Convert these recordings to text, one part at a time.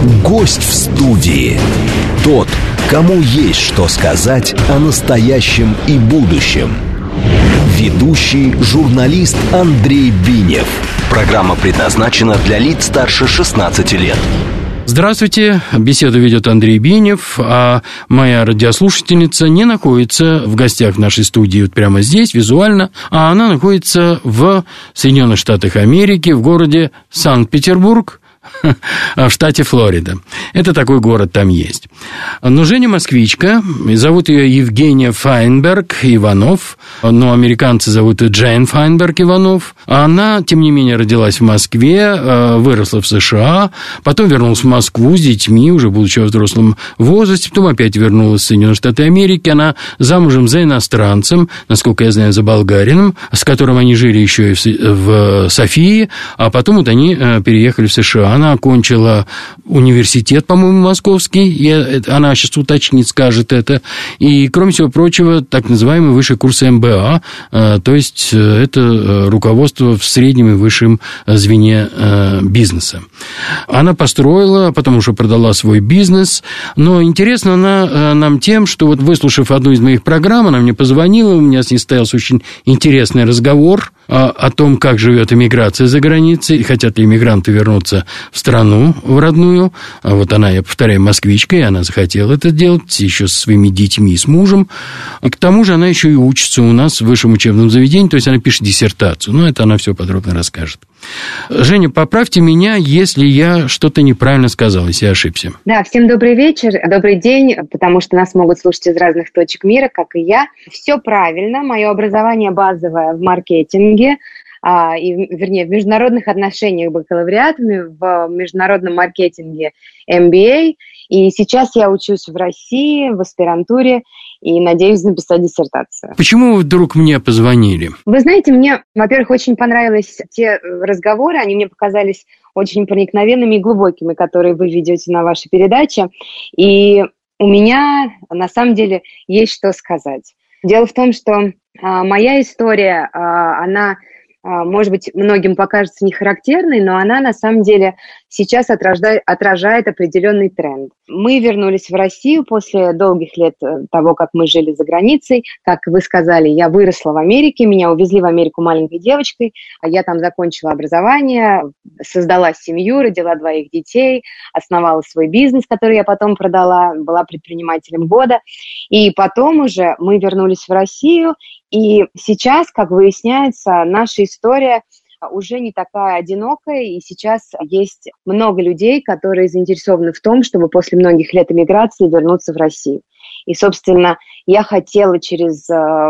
Гость в студии. Тот, кому есть что сказать о настоящем и будущем. Ведущий журналист Андрей Бинев. Программа предназначена для лиц старше 16 лет. Здравствуйте, беседу ведет Андрей Бинев, а моя радиослушательница не находится в гостях в нашей студии вот прямо здесь, визуально, а она находится в Соединенных Штатах Америки, в городе Санкт-Петербург, в штате Флорида. Это такой город там есть. Но Женя москвичка, зовут ее Евгения Файнберг Иванов, но американцы зовут ее Джейн Файнберг Иванов. Она, тем не менее, родилась в Москве, выросла в США, потом вернулась в Москву с детьми, уже будучи во взрослом возрасте, потом опять вернулась в Соединенные Штаты Америки. Она замужем за иностранцем, насколько я знаю, за болгарином, с которым они жили еще и в Софии, а потом вот они переехали в США. Она окончила университет, по-моему, московский, она сейчас уточнит, скажет это, и, кроме всего прочего, так называемый высший курс МБА, то есть это руководство в среднем и высшем звене бизнеса. Она построила, потом уже продала свой бизнес, но интересна она нам тем, что вот выслушав одну из моих программ, она мне позвонила, у меня с ней состоялся очень интересный разговор о том, как живет иммиграция за границей, хотят ли иммигранты вернуться в страну, в родную. А вот она, я повторяю, москвичка, и она захотела это делать еще со своими детьми и с мужем. И к тому же она еще и учится у нас в высшем учебном заведении, то есть она пишет диссертацию. Но это она все подробно расскажет. Женя, поправьте меня, если я что-то неправильно сказал, если я ошибся. Да, всем добрый вечер, добрый день, потому что нас могут слушать из разных точек мира, как и я. Все правильно, мое образование базовое в маркетинге, в международных отношениях бакалавриат, в международном маркетинге MBA. И сейчас я учусь в России, в аспирантуре, и надеюсь написать диссертацию. Почему вы вдруг мне позвонили? Вы знаете, мне, во-первых, очень понравились те разговоры, они мне показались очень проникновенными и глубокими, которые вы ведете на вашей передаче. И у меня, на самом деле, есть что сказать. Дело в том, что моя история, она, может быть, многим покажется нехарактерной, но она, на самом деле, сейчас отражает определенный тренд. Мы вернулись в Россию после долгих лет того, как мы жили за границей. Как вы сказали, я выросла в Америке, меня увезли в Америку маленькой девочкой, я там закончила образование, создала семью, родила 2 детей, основала свой бизнес, который я потом продала, была предпринимателем года. И потом уже мы вернулись в Россию, и сейчас, как выясняется, наша история уже не такая одинокая, и сейчас есть много людей, которые заинтересованы в том, чтобы после многих лет эмиграции вернуться в Россию. И, собственно, я хотела через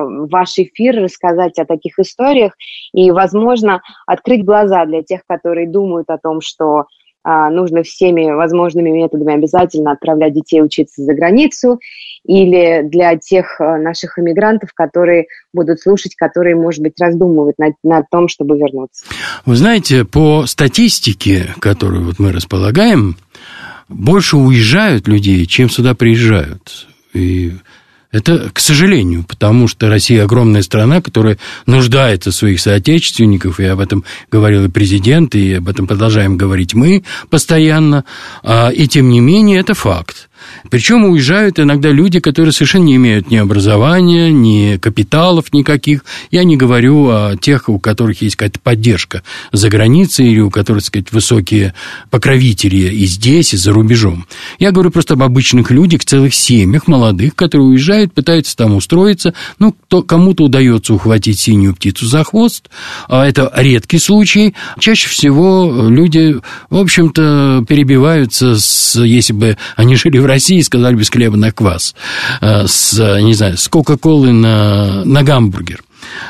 ваш эфир рассказать о таких историях и, возможно, открыть глаза для тех, которые думают о том, что нужно всеми возможными методами обязательно отправлять детей учиться за границу, или для тех наших иммигрантов, которые будут слушать, которые, может быть, раздумывают над том, чтобы вернуться. Вы знаете, по статистике, которую вот мы располагаем, больше уезжают людей, чем сюда приезжают. И это, к сожалению, потому что Россия огромная страна, которая нуждается в своих соотечественников, и об этом говорил и президент, и об этом продолжаем говорить мы постоянно, и тем не менее это факт. Причем уезжают иногда люди, которые совершенно не имеют ни образования, ни капиталов никаких. Я не говорю о тех, у которых есть какая-то поддержка за границей, или у которых, так сказать, высокие покровители и здесь, и за рубежом. Я говорю просто об обычных людях, целых семьях молодых, которые уезжают, пытаются там устроиться. Ну, кому-то удается ухватить синюю птицу за хвост. Это редкий случай. Чаще всего люди, в общем-то, перебиваются, если бы они жили в России, сказали бы, с хлеба на квас, с Кока-колы на гамбургер.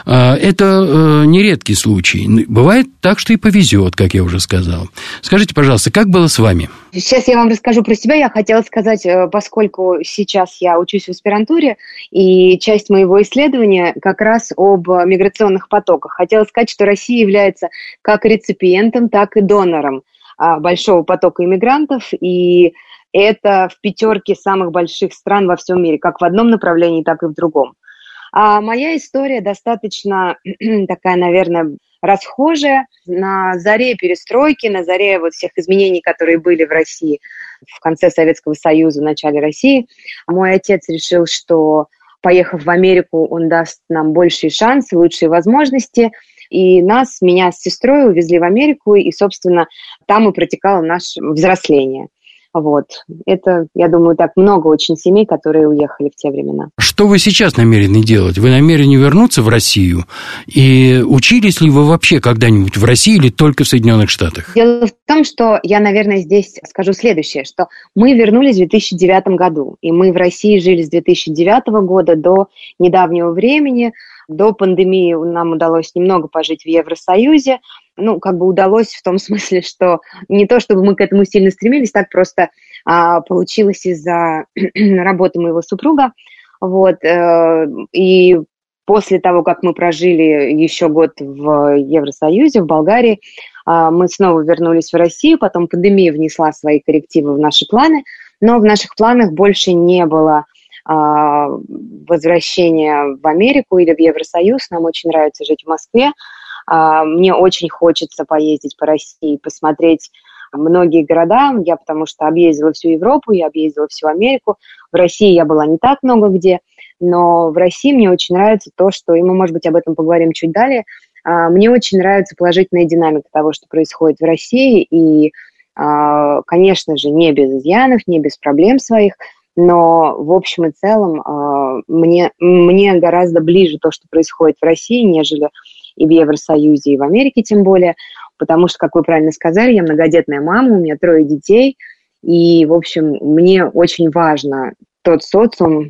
Это не редкий случай. Бывает так, что и повезет, как я уже сказал. Скажите, пожалуйста, как было с вами? Сейчас я вам расскажу про себя. Я хотела сказать, поскольку сейчас я учусь в аспирантуре, и часть моего исследования как раз об миграционных потоках. Хотела сказать, что Россия является как реципиентом, так и донором большого потока иммигрантов, и это в 5 самых больших стран во всем мире, как в одном направлении, так и в другом. А моя история достаточно такая, наверное, расхожее. На заре перестройки, на заре вот всех изменений, которые были в России в конце Советского Союза, в начале России, мой отец решил, что, поехав в Америку, он даст нам большие шансы, лучшие возможности. И меня с сестрой увезли в Америку, и, собственно, там и протекало наше взросление. Вот. Это, я думаю, так много очень семей, которые уехали в те времена. Что вы сейчас намерены делать? Вы намерены вернуться в Россию? И учились ли вы вообще когда-нибудь в России или только в Соединенных Штатах? Дело в том, что я, наверное, здесь скажу следующее, что мы вернулись в 2009 году, и мы в России жили с 2009 года до недавнего времени. До пандемии нам удалось немного пожить в Евросоюзе. Удалось в том смысле, что не то, чтобы мы к этому сильно стремились, так просто получилось из-за работы моего супруга. Вот. И после того, как мы прожили еще год в Евросоюзе, в Болгарии, мы снова вернулись в Россию, потом пандемия внесла свои коррективы в наши планы, но в наших планах больше не было возвращения в Америку или в Евросоюз. Нам очень нравится жить в Москве. Мне очень хочется поездить по России, посмотреть многие города. Я потому что объездила всю Европу, я объездила всю Америку. В России я была не так много где, но в России мне очень нравится то, что, и мы, может быть, об этом поговорим чуть далее, мне очень нравится положительная динамика того, что происходит в России, и, конечно же, не без изъянов, не без проблем своих, но в общем и целом мне гораздо ближе то, что происходит в России, нежели и в Евросоюзе, и в Америке тем более, потому что, как вы правильно сказали, я многодетная мама, у меня 3 детей, и, в общем, мне очень важно тот социум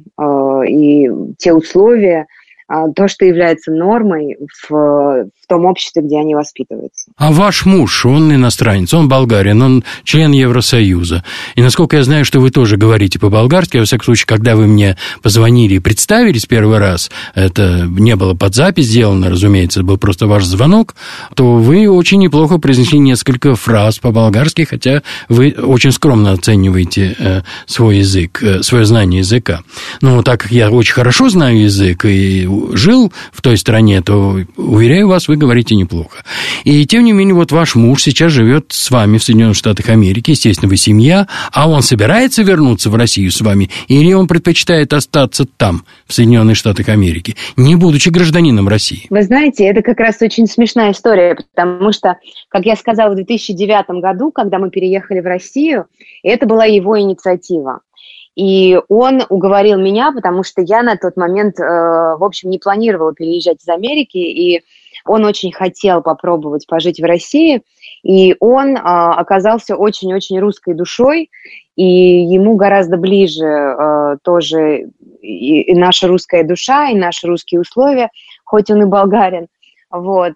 и те условия, то, что является нормой в том обществе, где они воспитываются. А ваш муж, он иностранец, он болгарин, он член Евросоюза. И насколько я знаю, что вы тоже говорите по-болгарски, во всяком случае, когда вы мне позвонили и представились первый раз, это не было под запись сделано, разумеется, это был просто ваш звонок, то вы очень неплохо произнесли несколько фраз по-болгарски, хотя вы очень скромно оцениваете свой язык, свое знание языка. Но так как я очень хорошо знаю язык и жил в той стране, то, уверяю вас, вы говорите неплохо. И, тем не менее, вот ваш муж сейчас живет с вами в Соединенных Штатах Америки, естественно, вы семья, а он собирается вернуться в Россию с вами, или он предпочитает остаться там, в Соединенных Штатах Америки, не будучи гражданином России? Вы знаете, это как раз очень смешная история, потому что, как я сказала, в 2009 году, когда мы переехали в Россию, это была его инициатива. И он уговорил меня, потому что я на тот момент, в общем, не планировала переезжать из Америки, и он очень хотел попробовать пожить в России, и он оказался очень-очень русской душой, и ему гораздо ближе тоже и наша русская душа, и наши русские условия, хоть он и болгарин. Вот,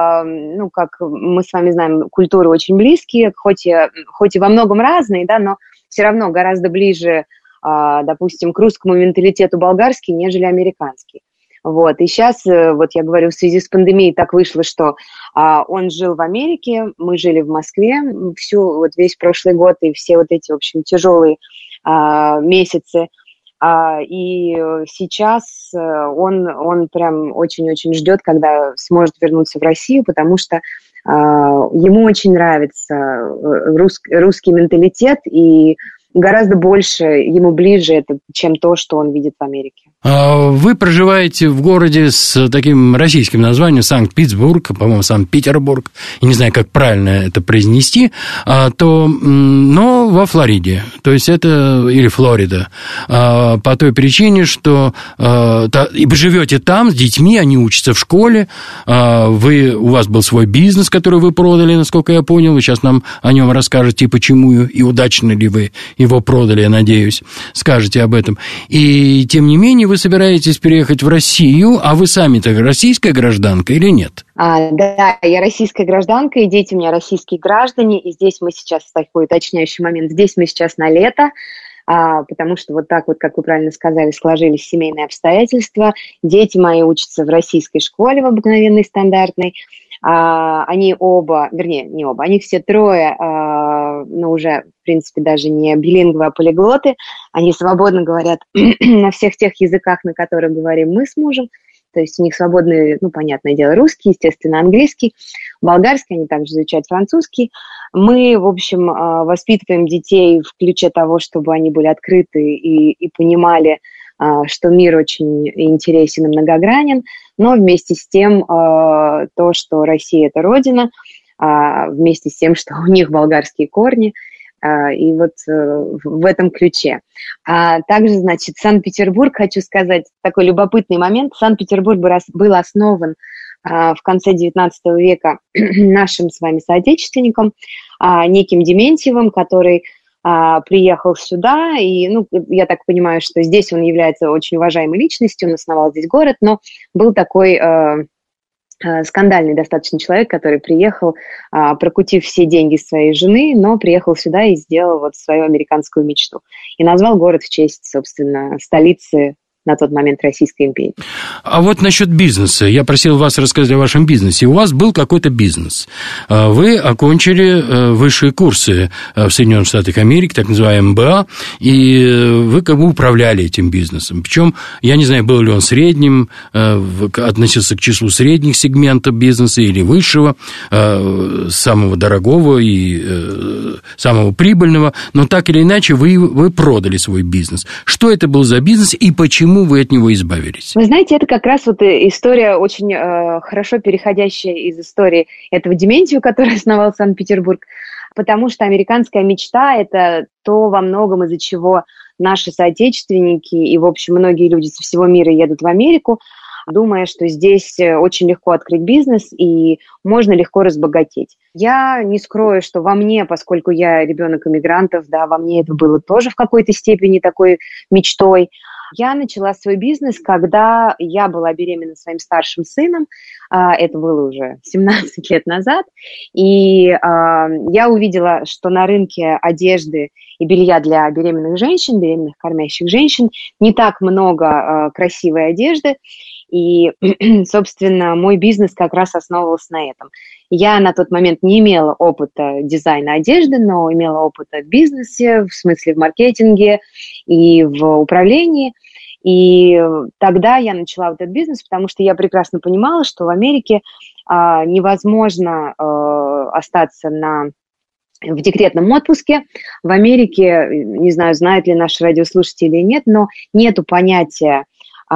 как мы с вами знаем, культуры очень близкие, хоть и во многом разные, да, но все равно гораздо ближе, допустим, к русскому менталитету болгарский, нежели американский. Вот, и сейчас, вот я говорю, в связи с пандемией так вышло, что он жил в Америке, мы жили в Москве весь прошлый год и все вот эти, в общем, тяжелые месяцы. И сейчас он прям очень-очень ждет, когда сможет вернуться в Россию, потому что ему очень нравится русский менталитет, и гораздо больше ему ближе это, чем то, что он видит в Америке. Вы проживаете в городе с таким российским названием Санкт-Петербург, по-моему, Санкт-Петербург, я не знаю, как правильно это произнести, но во Флориде, то есть это или Флорида, по той причине, что вы живете там с детьми, они учатся в школе, у вас был свой бизнес, который вы продали, насколько я понял, вы сейчас нам о нем расскажете, почему и удачно ли вы его продали, я надеюсь, скажете об этом. И, тем не менее, вы собираетесь переехать в Россию, а вы сами-то российская гражданка или нет? Да, я российская гражданка, и дети у меня российские граждане, и здесь мы сейчас, такой уточняющий момент, здесь мы сейчас на лето, потому что вот так вот, как вы правильно сказали, сложились семейные обстоятельства. Дети мои учатся в российской школе, в обыкновенной, стандартной. Они оба, вернее, не оба, они все трое, уже, в принципе, даже не билингвы, а полиглоты. Они свободно говорят на всех тех языках, на которых говорим мы с мужем. то есть у них свободный, понятное дело, русский, естественно, английский, болгарский, они также изучают французский. Мы, в общем, воспитываем детей в ключе того, чтобы они были открыты и понимали, что мир очень интересен и многогранен, но вместе с тем то, что Россия – это родина, вместе с тем, что у них болгарские корни, и вот в этом ключе. А также, значит, Санкт-Петербург, хочу сказать, такой любопытный момент. Санкт-Петербург был основан в конце XIX века нашим с вами соотечественником, неким Дементьевым, который приехал сюда, и, я так понимаю, что здесь он является очень уважаемой личностью, он основал здесь город, но был такой скандальный достаточно человек, который приехал, прокутив все деньги своей жены, но приехал сюда и сделал вот свою американскую мечту. И назвал город в честь, собственно, столицы на тот момент Российской империи. А вот насчет бизнеса. Я просил вас рассказать о вашем бизнесе. У вас был какой-то бизнес. Вы окончили высшие курсы в Соединенных Штатах Америки, так называемый МБА, и вы как бы управляли этим бизнесом. Причем, я не знаю, был ли он средним, относился к числу средних сегментов бизнеса или высшего, самого дорогого и самого прибыльного, но так или иначе вы продали свой бизнес. Что это был за бизнес и почему вы от него избавились? Вы знаете, это как раз вот история, очень хорошо переходящая из истории этого Дементьева, который основал Санкт-Петербург, потому что американская мечта – это то, во многом из-за чего наши соотечественники и, в общем, многие люди со всего мира едут в Америку, думая, что здесь очень легко открыть бизнес и можно легко разбогатеть. Я не скрою, что во мне, поскольку я ребенок иммигрантов, да, во мне это было тоже в какой-то степени такой мечтой. Я начала свой бизнес, когда я была беременна своим старшим сыном, это было уже 17 лет назад, и я увидела, что на рынке одежды и белья для беременных женщин, беременных кормящих женщин, не так много красивой одежды, и, собственно, мой бизнес как раз основывался на этом. Я на тот момент не имела опыта дизайна одежды, но имела опыта в бизнесе, в смысле в маркетинге и в управлении. И тогда я начала вот этот бизнес, потому что я прекрасно понимала, что в Америке невозможно остаться в декретном отпуске. В Америке, не знаю, знают ли наши радиослушатели или нет, но нету понятия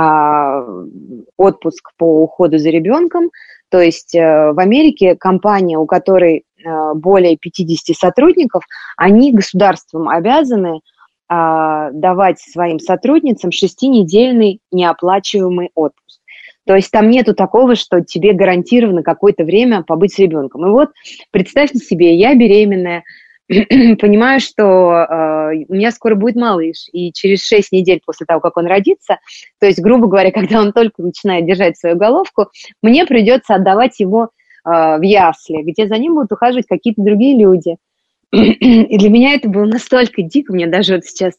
отпуск по уходу за ребенком. То есть в Америке компания, у которой более 50 сотрудников, они государством обязаны давать своим сотрудницам 6-недельный неоплачиваемый отпуск. То есть там нету такого, что тебе гарантировано какое-то время побыть с ребенком. И вот представьте себе, я беременная, понимаю, что у меня скоро будет малыш, и через 6 недель после того, как он родится, то есть, грубо говоря, когда он только начинает держать свою головку, мне придется отдавать его в ясли, где за ним будут ухаживать какие-то другие люди. И для меня это было настолько дико, мне даже вот сейчас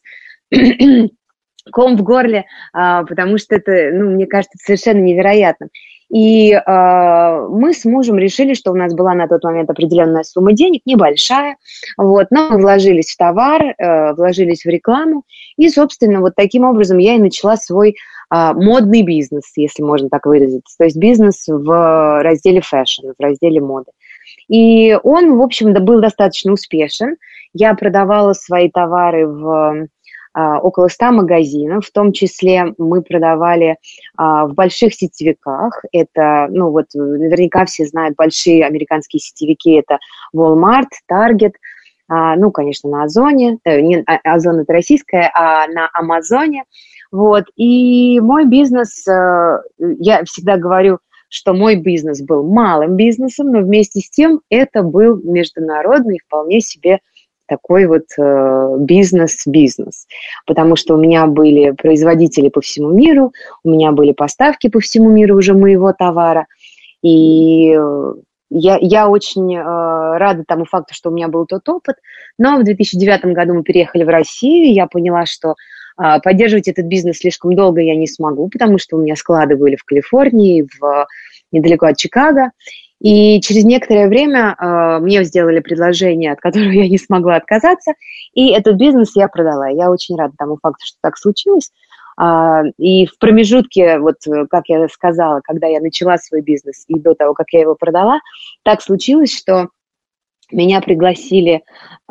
ком в горле, потому что это, мне кажется, совершенно невероятно. И мы с мужем решили, что у нас была на тот момент определенная сумма денег, небольшая, но мы вложились в товар, вложились в рекламу, и, собственно, вот таким образом я и начала свой модный бизнес, если можно так выразиться, то есть бизнес в разделе фэшн, в разделе моды. И он, в общем, был достаточно успешен. Я продавала свои товары в около 100 магазинов, в том числе мы продавали в больших сетевиках. Это, наверняка все знают большие американские сетевики, это Walmart, Target, конечно, на Озоне, не Озон это российская, а на Амазоне. И мой бизнес, я всегда говорю, что мой бизнес был малым бизнесом, но вместе с тем это был международный, вполне себе такой вот бизнес-бизнес, потому что у меня были производители по всему миру, у меня были поставки по всему миру уже моего товара, и я очень рада тому факту, что у меня был тот опыт, но в 2009 году мы переехали в Россию, и я поняла, что поддерживать этот бизнес слишком долго я не смогу, потому что у меня склады были в Калифорнии, недалеко от Чикаго. И через некоторое время мне сделали предложение, от которого я не смогла отказаться, и этот бизнес я продала. Я очень рада тому факту, что так случилось. И в промежутке, вот как я сказала, когда я начала свой бизнес и до того, как я его продала, так случилось, что меня пригласили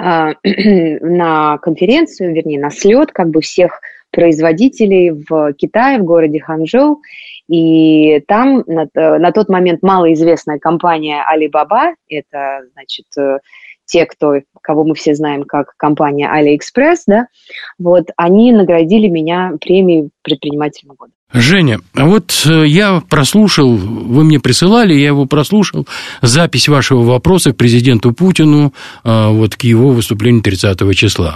на конференцию, вернее, на слет как бы всех производителей в Китае, в городе Ханчжоу. И там на тот момент малоизвестная компания Alibaba, это, значит, те, кого мы все знаем как компания AliExpress, да, вот, они наградили меня премией предпринимателя года. Женя, вот я прослушал, вы мне присылали, я его прослушал, запись вашего вопроса к президенту Путину, вот к его выступлению 30 числа,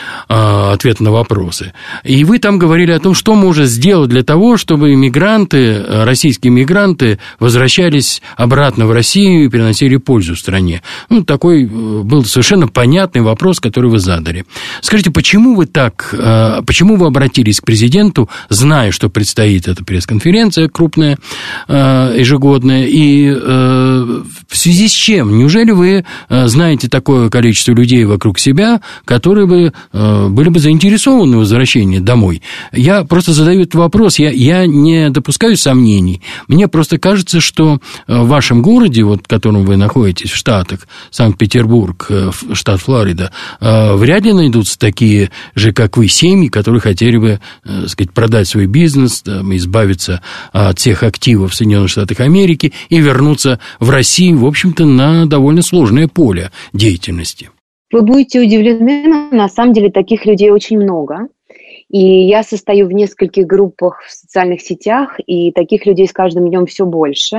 ответ на вопросы. И вы там говорили о том, что можно сделать для того, чтобы иммигранты, российские иммигранты возвращались обратно в Россию и приносили пользу в стране. Ну, такой был совершенно понятный вопрос, который вы задали. Скажите, почему вы обратились к президенту, зная, что предстоит эта пресс-конференция крупная, ежегодная, и в связи с чем? Неужели вы знаете такое количество людей вокруг себя, которые бы были бы заинтересованы в возвращении домой? Я просто задаю этот вопрос, я не допускаю сомнений. Мне просто кажется, что в вашем городе, вот, в котором вы находитесь, в Штатах, Санкт-Петербург, штат Флорида, вряд ли найдутся такие же, как вы, семьи, которые хотели бы, так сказать, продать свой бизнес, избавиться от всех активов в Соединенных Штатах Америки и вернуться в Россию, в общем-то, на довольно сложное поле деятельности. Вы будете удивлены, но на самом деле таких людей очень много. И я состою в нескольких группах в социальных сетях, и таких людей с каждым днем все больше.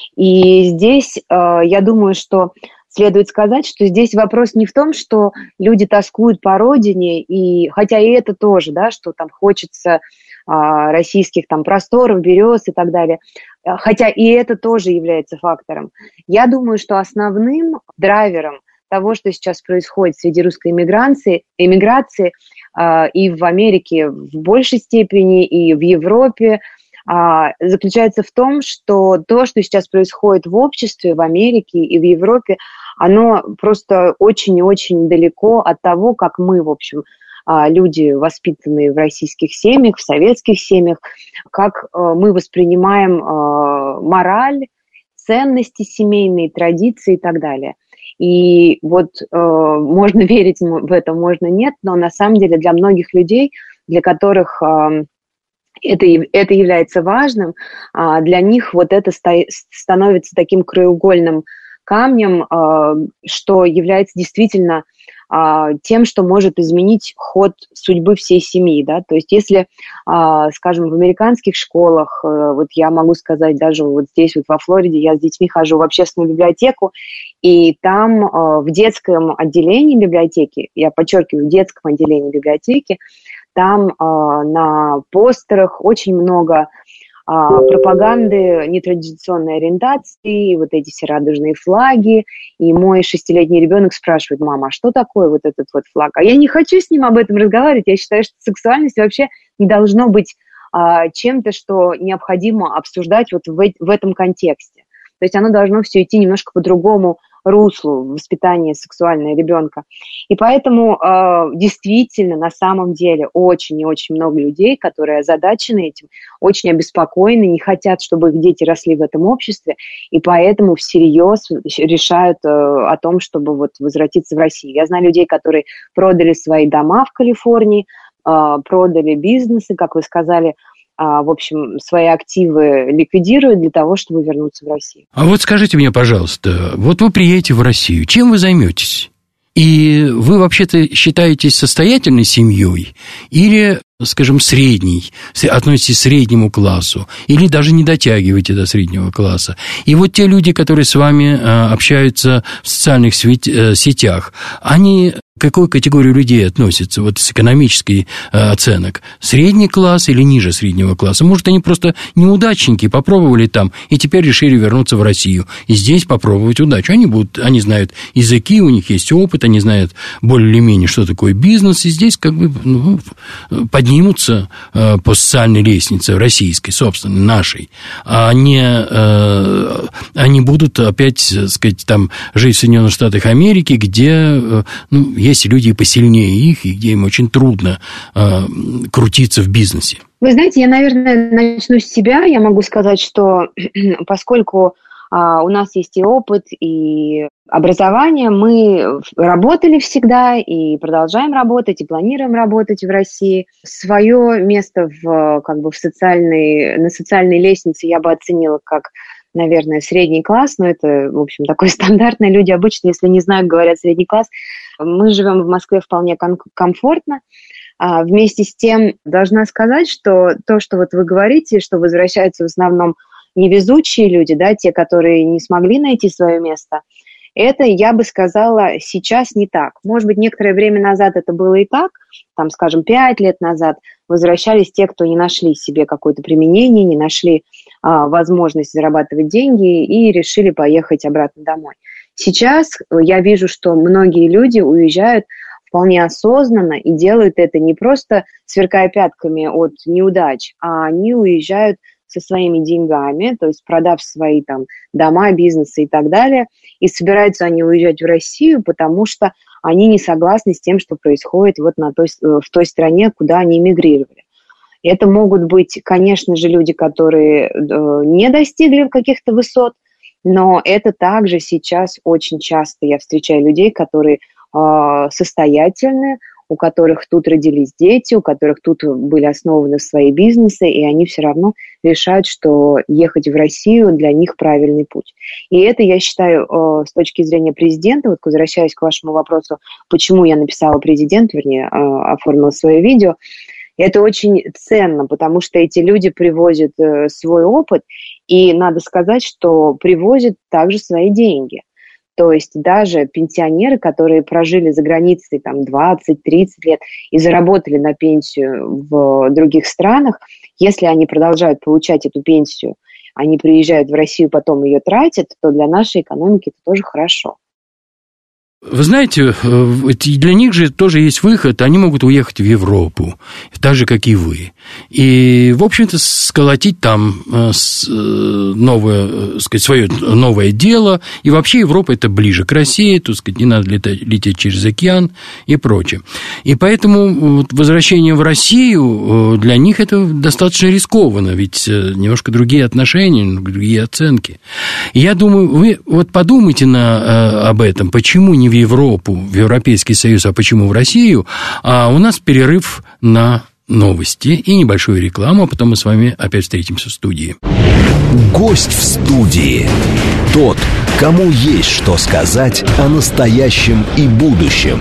И здесь я думаю, что следует сказать, что здесь вопрос не в том, что люди тоскуют по родине, и хотя и это тоже, да, что там хочется российских там просторов, берез и так далее, хотя и это тоже является фактором. Я думаю, что основным драйвером того, что сейчас происходит среди русской эмиграции и в Америке в большей степени, и в Европе, заключается в том, что то, что сейчас происходит в обществе, в Америке и в Европе, оно просто очень и очень далеко от того, как мы, в общем, люди, воспитанные в российских семьях, в советских семьях, как мы воспринимаем мораль, ценности семейные, традиции и так далее. И вот можно верить в это, можно нет, но на самом деле для многих людей, для которых это является важным, для них вот это становится таким краеугольным камнем, что является действительно тем, что может изменить ход судьбы всей семьи, да, то есть если, скажем, в американских школах, вот я могу сказать, даже вот здесь вот во Флориде, я с детьми хожу в общественную библиотеку, и там в детском отделении библиотеки, я подчеркиваю, в детском отделении библиотеки, там на постерах очень много пропаганды нетрадиционной ориентации, вот эти все радужные флаги, и мой 6-летний ребенок спрашивает: мама, а что такое вот этот вот флаг? А я не хочу с ним об этом разговаривать, я считаю, что сексуальность вообще не должно быть чем-то, что необходимо обсуждать вот в этом контексте. То есть оно должно все идти немножко по другому руслу воспитания сексуального ребенка. И поэтому действительно, на самом деле, очень и очень много людей, которые озадачены этим, очень обеспокоены, не хотят, чтобы их дети росли в этом обществе, и поэтому всерьез решают о том, чтобы вот возвратиться в Россию. Я знаю людей, которые продали свои дома в Калифорнии, продали бизнесы, как вы сказали, в общем, свои активы ликвидируют для того, чтобы вернуться в Россию. А вот скажите мне, пожалуйста, вот вы приедете в Россию, чем вы займетесь? И вы вообще-то считаетесь состоятельной семьей или, скажем, средней, относитесь к среднему классу, или даже не дотягиваете до среднего класса? И вот те люди, которые с вами общаются в социальных сетях, они к какой категории людей относятся, вот с экономической оценок? Средний класс или ниже среднего класса? Может, они просто неудачники, попробовали там, и теперь решили вернуться в Россию, и здесь попробовать удачу. Они знают языки, у них есть опыт, они знают более или менее, что такое бизнес, и здесь как бы поднимутся по социальной лестнице российской, собственно, нашей, а они будут опять, так сказать, там жить в Соединенных Штатах Америки, где есть люди посильнее их, и где им очень трудно крутиться в бизнесе. Вы знаете, я, наверное, начну с себя. Я могу сказать, что поскольку у нас есть и опыт, и образование, мы работали всегда и продолжаем работать, и планируем работать в России. Свое место на социальной лестнице я бы оценила как, наверное, средний класс, но это, в общем, такое стандартное. Люди обычно, если не знают, говорят средний класс. Мы живем в Москве вполне комфортно. Вместе с тем должна сказать, что то, что вот вы говорите, что возвращаются в основном невезучие люди, да, те, которые не смогли найти свое место, это, я бы сказала, сейчас не так. Может быть, некоторое время назад это было и так, там, скажем, 5 лет назад возвращались те, кто не нашли себе какое-то применение, не нашли возможность зарабатывать деньги и решили поехать обратно домой. Сейчас я вижу, что многие люди уезжают вполне осознанно и делают это не просто сверкая пятками от неудач, а они уезжают со своими деньгами, то есть продав свои там дома, бизнесы и так далее, и собираются они уезжать в Россию, потому что они не согласны с тем, что происходит вот в той стране, куда они эмигрировали. Это могут быть, конечно же, люди, которые не достигли каких-то высот, но это также сейчас очень часто я встречаю людей, которые состоятельные, у которых тут родились дети, у которых тут были основаны свои бизнесы, и они все равно решают, что ехать в Россию для них правильный путь. И это, я считаю, с точки зрения президента, вот возвращаясь к вашему вопросу, почему я написала президенту, вернее, оформила свое видео, это очень ценно, потому что эти люди привозят свой опыт, и надо сказать, что привозят также свои деньги. То есть даже пенсионеры, которые прожили за границей там 20-30 лет и заработали на пенсию в других странах, если они продолжают получать эту пенсию, они приезжают в Россию, потом ее тратят, то для нашей экономики это тоже хорошо. Вы знаете, для них же тоже есть выход, они могут уехать в Европу, так же, как и вы. И, в общем-то, сколотить там новое, сказать, свое новое дело. И вообще Европа – это ближе к России, так сказать, не надо лететь через океан и прочее. И поэтому возвращение в Россию для них это достаточно рискованно, ведь немножко другие отношения, другие оценки. И я думаю, вы вот подумайте об этом, почему не в Европу, в Европейский Союз, а почему в Россию, а у нас перерыв на новости и небольшую рекламу, а потом мы с вами опять встретимся в студии. Гость в студии. Тот, кому есть что сказать о настоящем и будущем.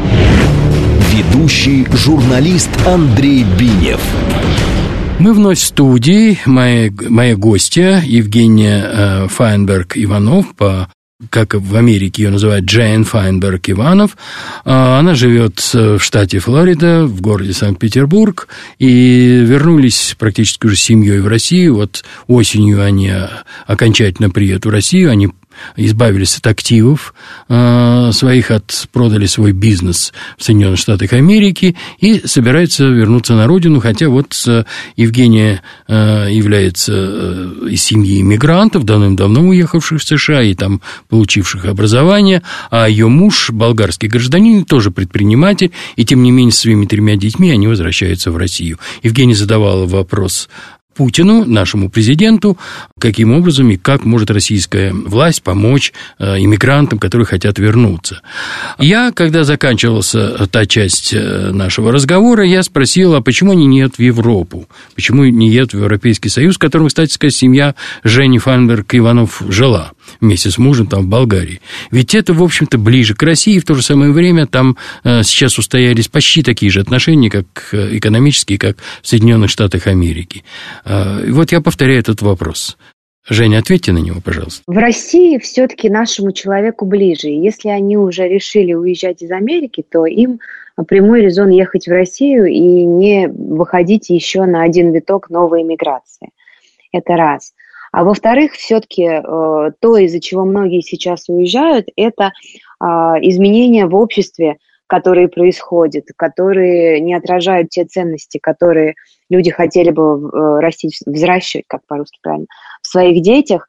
Ведущий журналист Андрей Бинев. Мы вновь в студии. Моя гостья Евгения Файнберг-Иванов, как в Америке ее называют, Джейн Файнберг-Иванов. Она живет в штате Флорида, в городе Санкт-Петербург, и вернулись практически уже с семьей в Россию. Вот осенью они окончательно приедут в Россию, они избавились от активов своих, продали свой бизнес в Соединенных Штатах Америки и собираются вернуться на родину, хотя вот Евгения является из семьи иммигрантов, давным-давно уехавших в США и там получивших образование, а ее муж, болгарский гражданин, тоже предприниматель, и тем не менее со своими 3 детьми они возвращаются в Россию. Евгения задавала вопрос Путину, нашему президенту, каким образом и как может российская власть помочь иммигрантам, которые хотят вернуться. Я, когда заканчивалась та часть нашего разговора, я спросил, а почему они не едут в Европу? Почему не едут в Европейский Союз, в котором, кстати сказать, семья Жени Файнберг-Иванов жила вместе с мужем там в Болгарии. Ведь это, в общем-то, ближе к России, в то же самое время там сейчас устоялись почти такие же отношения, как экономические, как в Соединенных Штатах Америки. Вот я повторяю этот вопрос. Женя, ответьте на него, пожалуйста. В России все-таки нашему человеку ближе. Если они уже решили уезжать из Америки, то им прямой резон ехать в Россию и не выходить еще на один виток новой эмиграции. Это раз. А во-вторых, все-таки то, из-за чего многие сейчас уезжают, это изменения в обществе, которые происходят, которые не отражают те ценности, которые люди хотели бы взращивать, как по-русски правильно, в своих детях.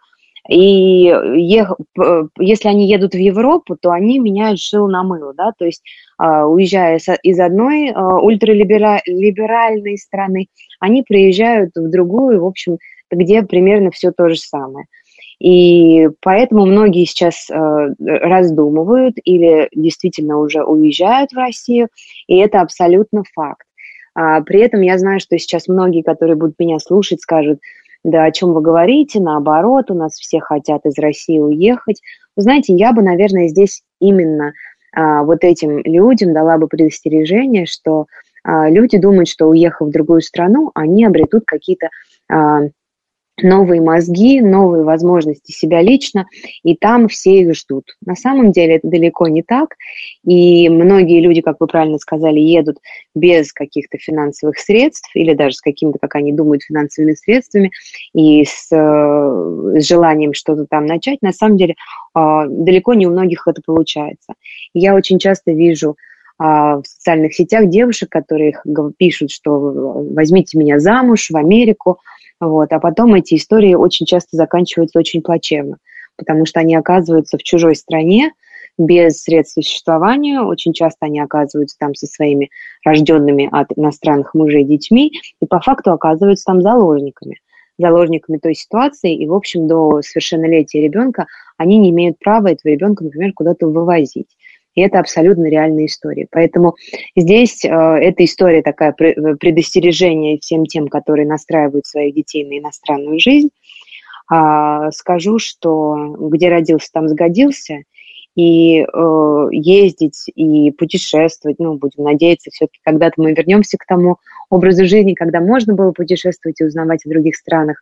И если они едут в Европу, то они меняют шило на мыло, да, то есть уезжая из одной ультралиберальной страны, они приезжают в другую, в общем, где примерно все то же самое. И поэтому многие сейчас раздумывают или действительно уже уезжают в Россию, и это абсолютно факт. При этом я знаю, что сейчас многие, которые будут меня слушать, скажут: да о чем вы говорите, наоборот, у нас все хотят из России уехать. Вы знаете, я бы, наверное, здесь именно вот этим людям дала бы предостережение, что люди думают, что уехав в другую страну, они обретут какие-то новые мозги, новые возможности себя лично, и там все их ждут. На самом деле это далеко не так, и многие люди, как вы правильно сказали, едут без каких-то финансовых средств или даже с какими-то, как они думают, финансовыми средствами и с желанием что-то там начать. На самом деле далеко не у многих это получается. Я очень часто вижу в социальных сетях девушек, которые пишут, что возьмите меня замуж в Америку, вот, а потом эти истории очень часто заканчиваются очень плачевно, потому что они оказываются в чужой стране без средств существования, очень часто они оказываются там со своими рожденными от иностранных мужей детьми и по факту оказываются там заложниками той ситуации, и, в общем, до совершеннолетия ребенка они не имеют права этого ребенка, например, куда-то вывозить. И это абсолютно реальная история. Поэтому здесь эта история такая предостережение всем тем, которые настраивают своих детей на иностранную жизнь. Скажу, что где родился, там сгодился. И ездить, и путешествовать, будем надеяться, все-таки когда-то мы вернемся к тому образу жизни, когда можно было путешествовать и узнавать о других странах,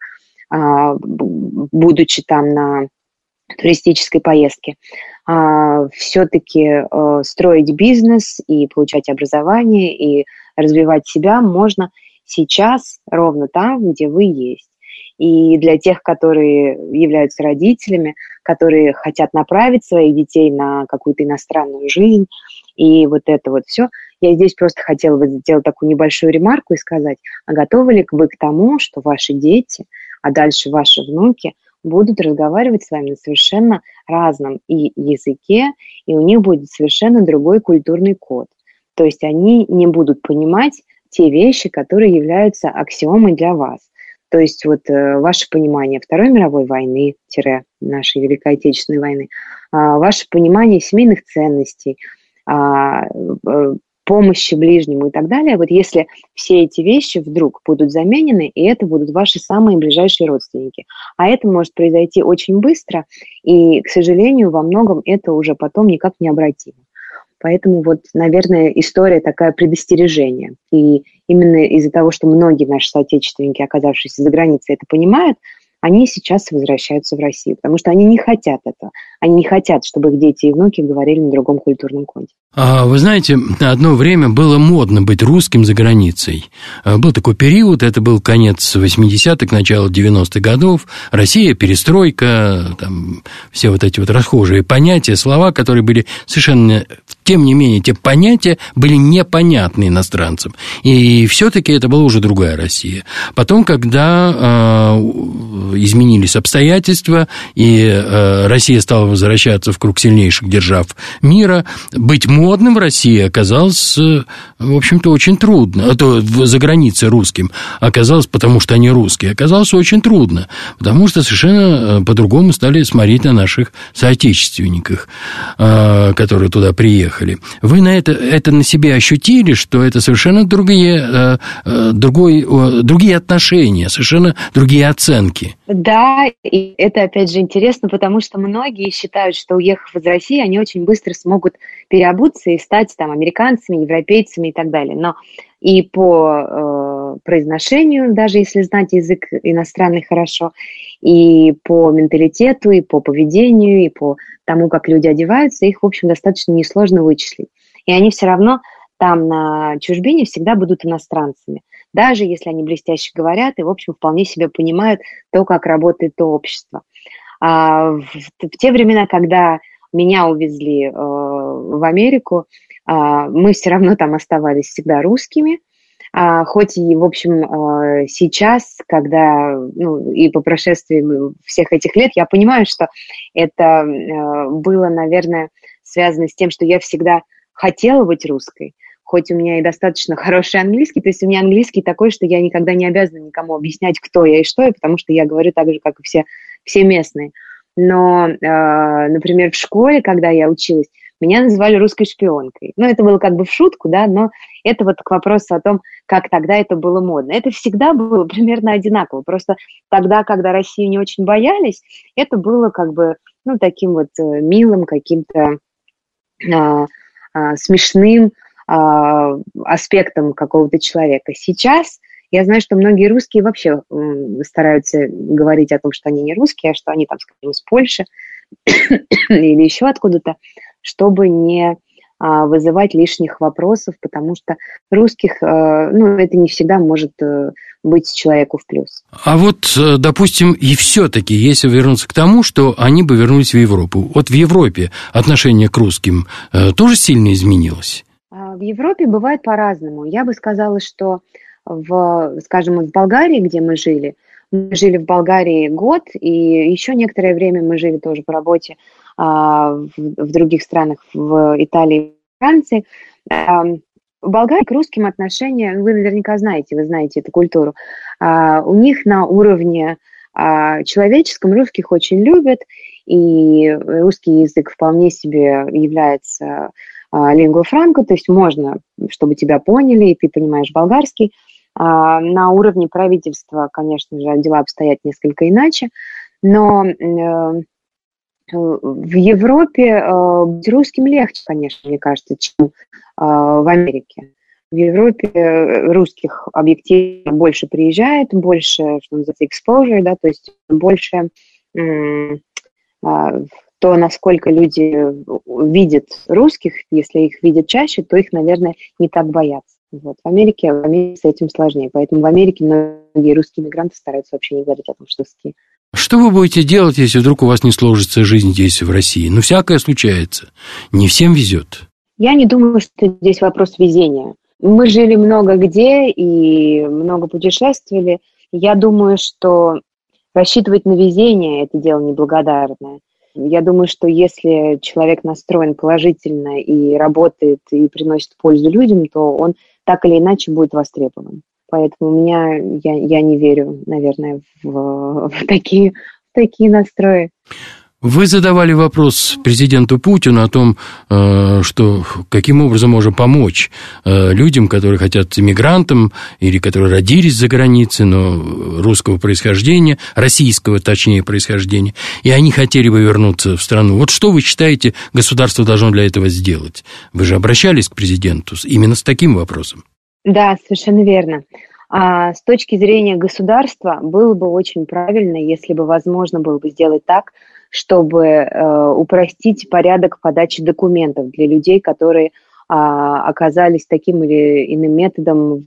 будучи там на туристической поездке, все-таки строить бизнес и получать образование и развивать себя можно сейчас ровно там, где вы есть. И для тех, которые являются родителями, которые хотят направить своих детей на какую-то иностранную жизнь и вот это вот все, я здесь просто хотела бы сделать такую небольшую ремарку и сказать: а готовы ли вы к тому, что ваши дети, а дальше ваши внуки будут разговаривать с вами на совершенно разном и языке, и у них будет совершенно другой культурный код. То есть они не будут понимать те вещи, которые являются аксиомой для вас. То есть вот ваше понимание Второй мировой войны, нашей Великой Отечественной войны, ваше понимание семейных ценностей, помощи ближнему и так далее, вот если все эти вещи вдруг будут заменены, и это будут ваши самые ближайшие родственники. А это может произойти очень быстро, и, к сожалению, во многом это уже потом никак не обратимо. Поэтому вот, наверное, история такая предостережение. И именно из-за того, что многие наши соотечественники, оказавшиеся за границей, это понимают, они сейчас возвращаются в Россию, потому что они не хотят этого. Они не хотят, чтобы их дети и внуки говорили на другом культурном коде. Вы знаете, одно время было модно быть русским за границей. Был такой период, это был конец 80-х, начало 90-х годов. Россия, перестройка, там все вот эти вот расхожие понятия, слова, которые были совершенно... Тем не менее, те понятия были непонятны иностранцам. И все-таки это была уже другая Россия. Потом, когда изменились обстоятельства, и Россия стала возвращаться в круг сильнейших держав мира, быть модным в России оказалось, в общем-то, очень трудно. А то за границей русским оказалось, потому что они русские, оказалось очень трудно, потому что совершенно по-другому стали смотреть на наших соотечественников, которые туда приехали. Вы на это на себе ощутили, что это совершенно другие отношения, совершенно другие оценки? Да, и это, опять же, интересно, потому что многие считают, что, уехав из России, они очень быстро смогут переобуться и стать там американцами, европейцами и так далее. Но и по произношению, даже если знать язык иностранный хорошо, и по менталитету, и по поведению, и по тому, как люди одеваются, их, в общем, достаточно несложно вычислить. И они все равно там на чужбине всегда будут иностранцами, даже если они блестяще говорят и, в общем, вполне себе понимают то, как работает то общество. В те времена, когда меня увезли в Америку, мы все равно там оставались всегда русскими, Хоть и, в общем, сейчас, когда, и по прошествии всех этих лет, я понимаю, что это было, наверное, связано с тем, что я всегда хотела быть русской, хоть у меня и достаточно хороший английский, то есть у меня английский такой, что я никогда не обязана никому объяснять, кто я и что я, потому что я говорю так же, как и все местные. Но, например, в школе, когда я училась, меня называли русской шпионкой. Это было как бы в шутку, да, но это вот к вопросу о том, как тогда это было модно. Это всегда было примерно одинаково. Просто тогда, когда Россию не очень боялись, это было как бы, таким вот милым, каким-то смешным аспектом какого-то человека. Сейчас я знаю, что многие русские вообще стараются говорить о том, что они не русские, а что они, там, скажем, с Польши или еще откуда-то, чтобы не вызывать лишних вопросов, потому что русских, это не всегда может быть человеку в плюс. А вот, допустим, и все-таки, если вернуться к тому, что они бы вернулись в Европу, вот в Европе отношение к русским тоже сильно изменилось? В Европе бывает по-разному. Я бы сказала, что скажем, в Болгарии, где мы жили в Болгарии год, и еще некоторое время мы жили тоже по работе в других странах, в Италии, Франции. В Болгарии к русским отношения, вы наверняка знаете, вы знаете эту культуру, у них на уровне человеческом русских очень любят, и русский язык вполне себе является лингва франка, то есть можно, чтобы тебя поняли, и ты понимаешь болгарский. На уровне правительства, конечно же, дела обстоят несколько иначе, но в Европе быть русским легче, конечно, мне кажется, чем в Америке. В Европе русских объективно больше приезжает, больше, что называется, exposure, да, то есть больше то, насколько люди видят русских, если их видят чаще, то их, наверное, не так боятся. Вот. В Америке с этим сложнее, поэтому в Америке многие русские мигранты стараются вообще не говорить о том, что русские. Что вы будете делать, если вдруг у вас не сложится жизнь здесь, в России? Всякое случается. Не всем везет. Я не думаю, что здесь вопрос везения. Мы жили много где и много путешествовали. Я думаю, что рассчитывать на везение – это дело неблагодарное. Я думаю, что если человек настроен положительно и работает, и приносит пользу людям, то он так или иначе будет востребован. Поэтому я не верю, наверное, в такие настрои. Вы задавали вопрос президенту Путину о том, что каким образом можно помочь людям, которые хотят иммигрантам или которые родились за границей, но русского происхождения, российского, точнее, происхождения, и они хотели бы вернуться в страну. Вот что вы считаете, государство должно для этого сделать? Вы же обращались к президенту именно с таким вопросом. Да, совершенно верно. С точки зрения государства было бы очень правильно, если бы возможно было бы сделать так, чтобы упростить порядок подачи документов для людей, которые оказались таким или иным методом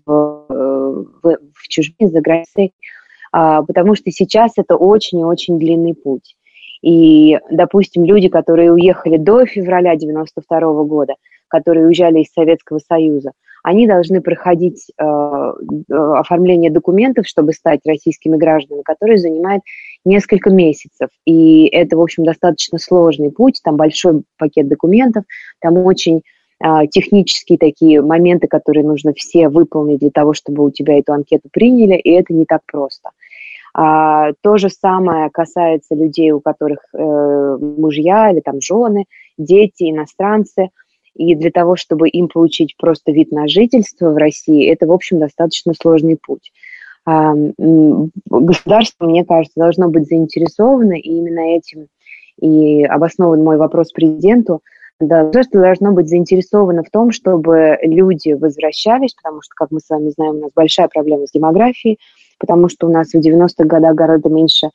в чужбине, за границей, потому что сейчас это очень и очень длинный путь. И, допустим, люди, которые уехали до февраля 1992 года, которые уезжали из Советского Союза, они должны проходить оформление документов, чтобы стать российскими гражданами, которые занимает несколько месяцев. И это, в общем, достаточно сложный путь, там большой пакет документов, там очень технические такие моменты, которые нужно все выполнить для того, чтобы у тебя эту анкету приняли, и это не так просто. То же самое касается людей, у которых мужья или там жены, дети, иностранцы. И для того, чтобы им получить просто вид на жительство в России, это, в общем, достаточно сложный путь. Государство, мне кажется, должно быть заинтересовано, и именно этим и обоснован мой вопрос президенту. Государство должно быть заинтересовано в том, чтобы люди возвращались, потому что, как мы с вами знаем, у нас большая проблема с демографией, потому что у нас в 90-х годах гораздо меньше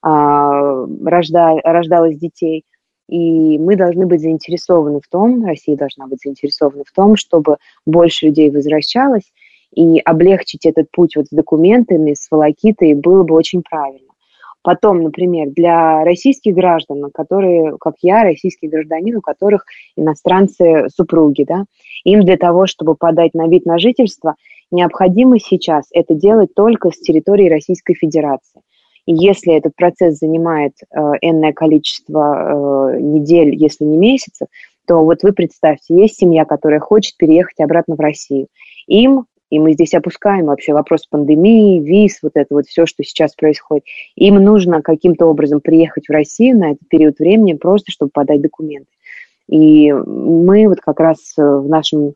рождалось детей. И мы должны быть заинтересованы в том, Россия должна быть заинтересована в том, чтобы больше людей возвращалось, и облегчить этот путь вот с документами, с волокитой было бы очень правильно. Потом, например, для российских граждан, которые, как я, российские гражданин, у которых иностранцы супруги, да, им для того, чтобы подать на вид на жительство, необходимо сейчас это делать только с территории Российской Федерации. И если этот процесс занимает энное количество недель, если не месяцев, то вот вы представьте, есть семья, которая хочет переехать обратно в Россию. И мы здесь опускаем вообще вопрос пандемии, виз, вот это вот все, что сейчас происходит. Им нужно каким-то образом приехать в Россию на этот период времени, просто чтобы подать документы. И мы вот как раз в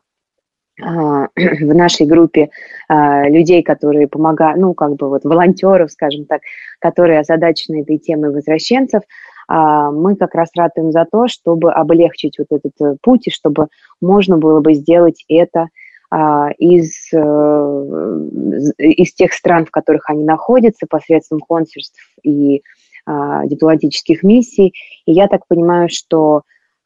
нашей группе людей, которые помогают, волонтеров, скажем так, которые озадачены этой темой возвращенцев, мы как раз ратуем за то, чтобы облегчить вот этот путь, и чтобы можно было бы сделать это из тех стран, в которых они находятся, посредством консульств и дипломатических миссий. И я так понимаю, что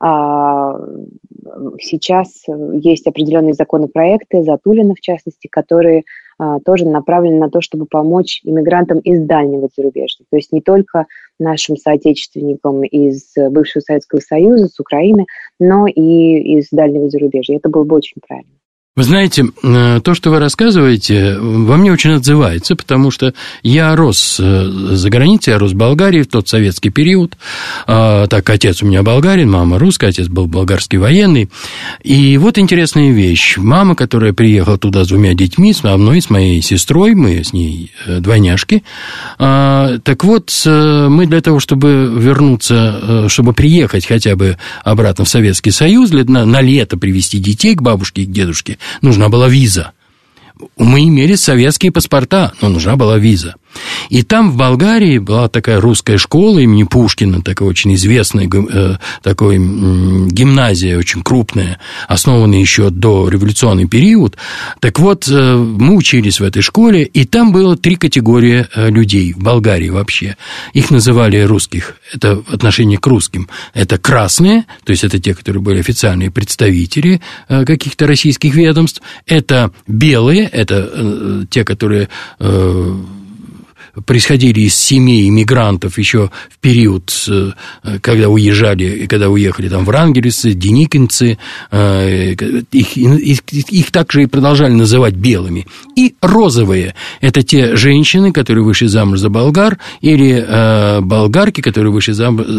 сейчас есть определенные законопроекты, Затулина в частности, которые тоже направлены на то, чтобы помочь иммигрантам из дальнего зарубежья. То есть не только нашим соотечественникам из бывшего Советского Союза, с Украины, но и из дальнего зарубежья. Это было бы очень правильно. Вы знаете, то, что вы рассказываете, во мне очень отзывается, потому что я рос за границей, я рос в Болгарии в тот советский период. Так, отец у меня болгарин, мама русская, отец был болгарский военный. И вот интересная вещь. Мама, которая приехала туда с 2 детьми, с мной, с моей сестрой, мы с ней двойняшки. Так вот, мы для того, чтобы вернуться, чтобы приехать хотя бы обратно в Советский Союз, на лето привезти детей к бабушке и к дедушке, нужна была виза. Мы имели советские паспорта, но нужна была виза. И там, в Болгарии, была такая русская школа имени Пушкина, такая очень известная гимназия, очень крупная, основанная еще до революционный период. Так вот, мы учились в этой школе, и там было 3 категории людей в Болгарии вообще. Их называли русских, это отношение к русским. Это красные, то есть это те, которые были официальные представители каких-то российских ведомств. Это белые, это те, которые происходили из семей иммигрантов еще в период, когда уехали там врангелицы, деникинцы, их также и продолжали называть белыми. И розовые – это те женщины, которые вышли замуж за болгар, или болгарки, которые вышли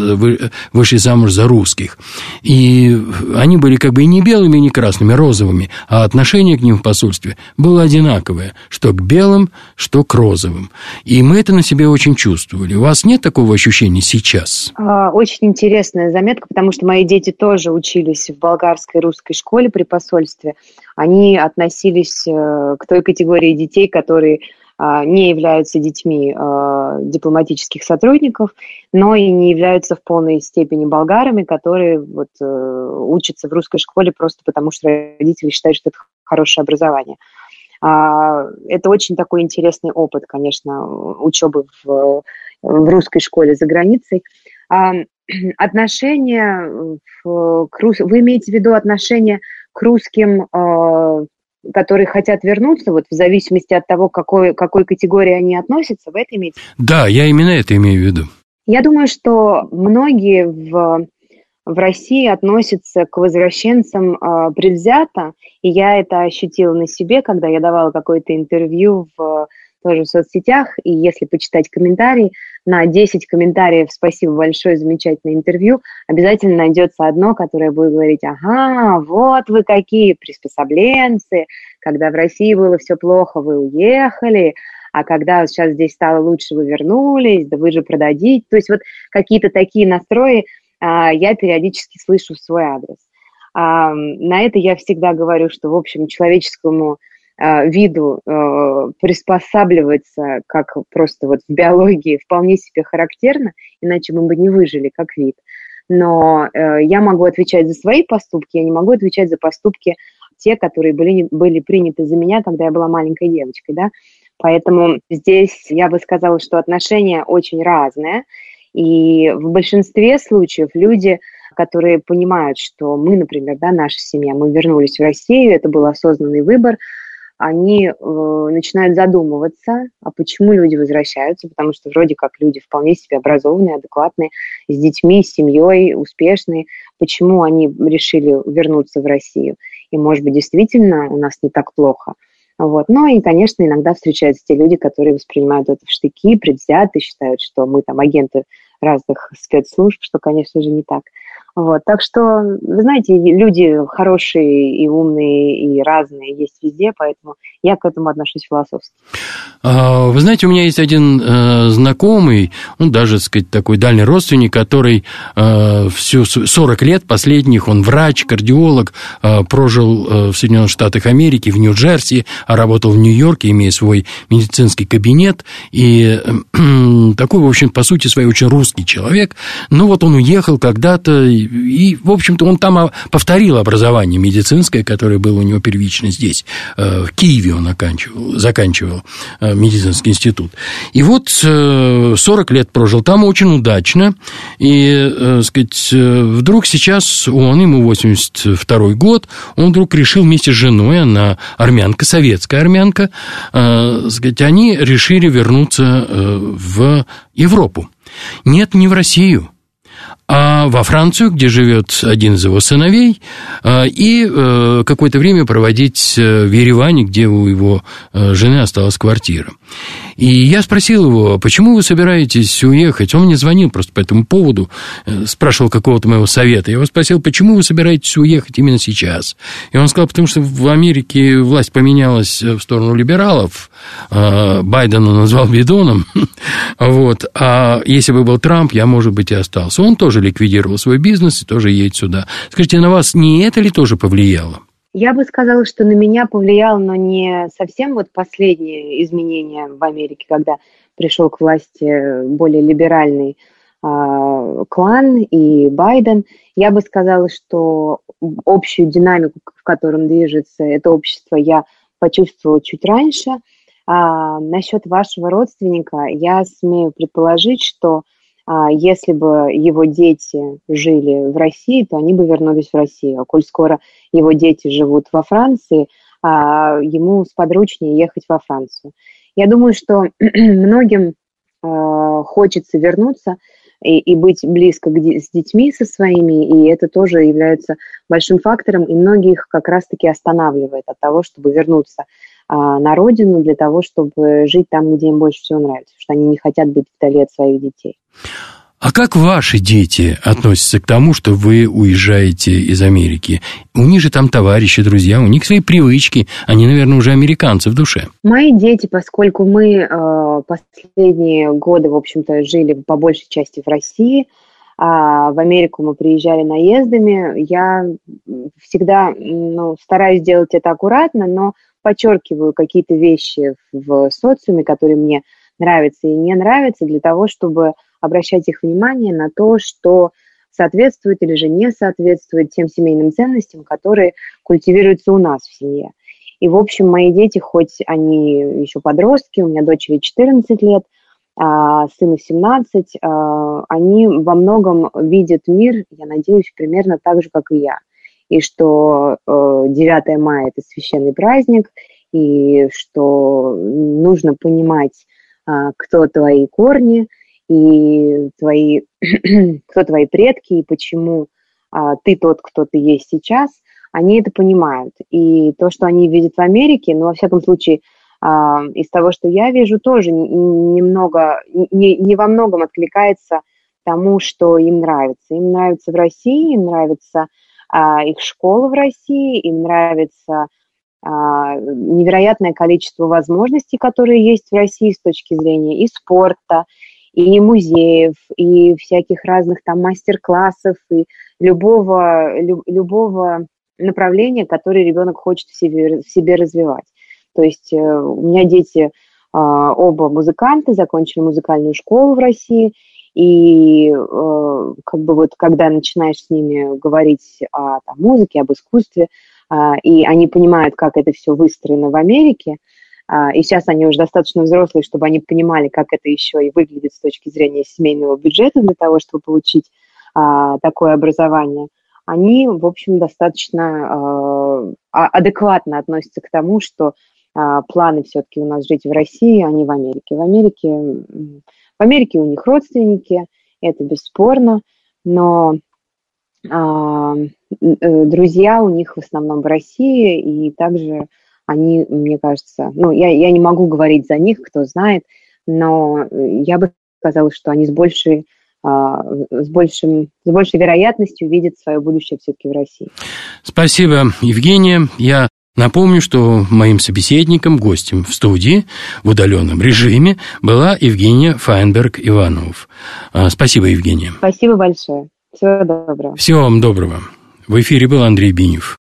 замуж за русских. И они были как бы и не белыми, и не красными, розовыми, а отношение к ним в посольстве было одинаковое, что к белым, что к розовым. И мы это на себе очень чувствовали. У вас нет такого ощущения сейчас? Очень интересная заметка, потому что мои дети тоже учились в болгарской русской школе при посольстве. Они относились к той категории детей, которые не являются детьми дипломатических сотрудников, но и не являются в полной степени болгарами, которые учатся в русской школе просто потому, что родители считают, что это хорошее образование. Это очень такой интересный опыт, конечно, учебы в русской школе за границей. Отношения вы имеете в виду отношения к русским, которые хотят вернуться, в зависимости от того, к какой категории они относятся, вы это имеете в виду? Да, я именно это имею в виду. Я думаю, что многие в России относятся к возвращенцам предвзято, и я это ощутила на себе, когда я давала какое-то интервью тоже в соцсетях, и если почитать комментарии, на 10 комментариев «Спасибо большое, замечательное интервью», обязательно найдется одно, которое будет говорить: «Ага, вот вы какие приспособленцы, когда в России было все плохо, вы уехали, а когда сейчас здесь стало лучше, вы вернулись, да вы же продадите». То есть какие-то такие настрои я периодически слышу в свой адрес. На это я всегда говорю, что, в общем, человеческому виду приспосабливаться, как просто в биологии, вполне себе характерно, иначе мы бы не выжили как вид. Но я могу отвечать за свои поступки, я не могу отвечать за поступки те, которые были приняты за меня, когда я была маленькой девочкой, да. Поэтому здесь я бы сказала, что отношения очень разные. И в большинстве случаев люди, которые понимают, что мы, например, наша семья, мы вернулись в Россию, это был осознанный выбор, они начинают задумываться, а почему люди возвращаются, потому что вроде как люди вполне себе образованные, адекватные, с детьми, с семьей, успешные, почему они решили вернуться в Россию. И, может быть, действительно у нас не так плохо. Вот. Ну и, конечно, иногда встречаются те люди, которые воспринимают это в штыки, предвзято, считают, что мы там агенты разных спецслужб, что, конечно же, не так. Вот. Так что, вы знаете, люди хорошие и умные, и разные есть везде, поэтому я к этому отношусь философски. Вы знаете, у меня есть один знакомый, он даже, так сказать, такой дальний родственник, который всю 40 лет последних, он врач, кардиолог, прожил в Соединенных Штатах Америки, в Нью-Джерси, работал в Нью-Йорке, имея свой медицинский кабинет, и такой, в общем, по сути своей, очень русский человек, но вот он уехал когда-то, и, в общем-то, он там повторил образование медицинское, которое было у него первично здесь, в Киеве он заканчивал медицинский институт. И вот 40 лет прожил там очень удачно, и, сказать, вдруг сейчас ему 82-й год, он вдруг решил вместе с женой, она армянка, советская армянка, сказать, они решили вернуться в Европу. Нет, не в Россию, а во Францию, где живет один из его сыновей, и какое-то время проводить в Ереване, где у его жены осталась квартира. И я спросил его, почему вы собираетесь уехать? Он мне звонил просто по этому поводу, спрашивал какого-то моего совета. Я его спросил, почему вы собираетесь уехать именно сейчас? И он сказал, потому что в Америке власть поменялась в сторону либералов, Байдена назвал бидоном, вот, а если бы был Трамп, я, может быть, и остался. Он тоже ликвидировал свой бизнес и тоже едет сюда. Скажите, на вас не это ли тоже повлияло? Я бы сказала, что на меня повлияло, но не совсем вот последние изменения в Америке, когда пришел к власти более либеральный клан и Байден. Я бы сказала, что общую динамику, в котором движется это общество, я почувствовала чуть раньше. Насчет вашего родственника я смею предположить, что если бы его дети жили в России, то они бы вернулись в Россию. А коль скоро его дети живут во Франции, ему сподручнее ехать во Францию. Я думаю, что многим хочется вернуться и быть близко с детьми со своими, и это тоже является большим фактором, и многих как раз-таки останавливает от того, чтобы вернуться на родину для того, чтобы жить там, где им больше всего нравится, потому что они не хотят быть вдали от своих детей. А как ваши дети относятся к тому, что вы уезжаете из Америки? У них же там товарищи, друзья, у них свои привычки. Они, наверное, уже американцы в душе. Мои дети, поскольку мы последние годы, в общем-то, жили по большей части в России, в Америку мы приезжали наездами, я всегда стараюсь делать это аккуратно, но подчеркиваю какие-то вещи в социуме, которые мне нравятся и не нравятся, для того, чтобы обращать их внимание на то, что соответствует или же не соответствует тем семейным ценностям, которые культивируются у нас в семье. И, в общем, мои дети, хоть они еще подростки, у меня дочери 14 лет, сыну 17, они во многом видят мир, я надеюсь, примерно так же, как и я. И что 9 мая – это священный праздник, и что нужно понимать, кто твои корни, и кто твои предки, и почему ты тот, кто ты есть сейчас, они это понимают. И то, что они видят в Америке, во всяком случае, из того, что я вижу, тоже не во многом откликается тому, что им нравится. Им нравится в России, им нравится их школа в России, им нравится невероятное количество возможностей, которые есть в России с точки зрения и спорта, и музеев, и всяких разных там мастер-классов, и любого направления, которое ребенок хочет в себе развивать. То есть у меня дети оба музыканты, закончили музыкальную школу в России, и когда начинаешь с ними говорить о музыке, об искусстве, и они понимают, как это все выстроено в Америке, и сейчас они уже достаточно взрослые, чтобы они понимали, как это еще и выглядит с точки зрения семейного бюджета для того, чтобы получить такое образование, они, в общем, достаточно адекватно относятся к тому, что планы все-таки у нас жить в России, а не в Америке. В Америке у них родственники, это бесспорно, но друзья у них в основном в России, и также они, мне кажется, я не могу говорить за них, кто знает, но я бы сказала, что они с большей вероятностью видят свое будущее все-таки в России. Спасибо, Евгения. Я напомню, что моим собеседником, гостем в студии в удаленном режиме была Евгения Файнберг-Иванов. Спасибо, Евгения. Спасибо большое. Всего доброго. Всего вам доброго. В эфире был Андрей Бинев.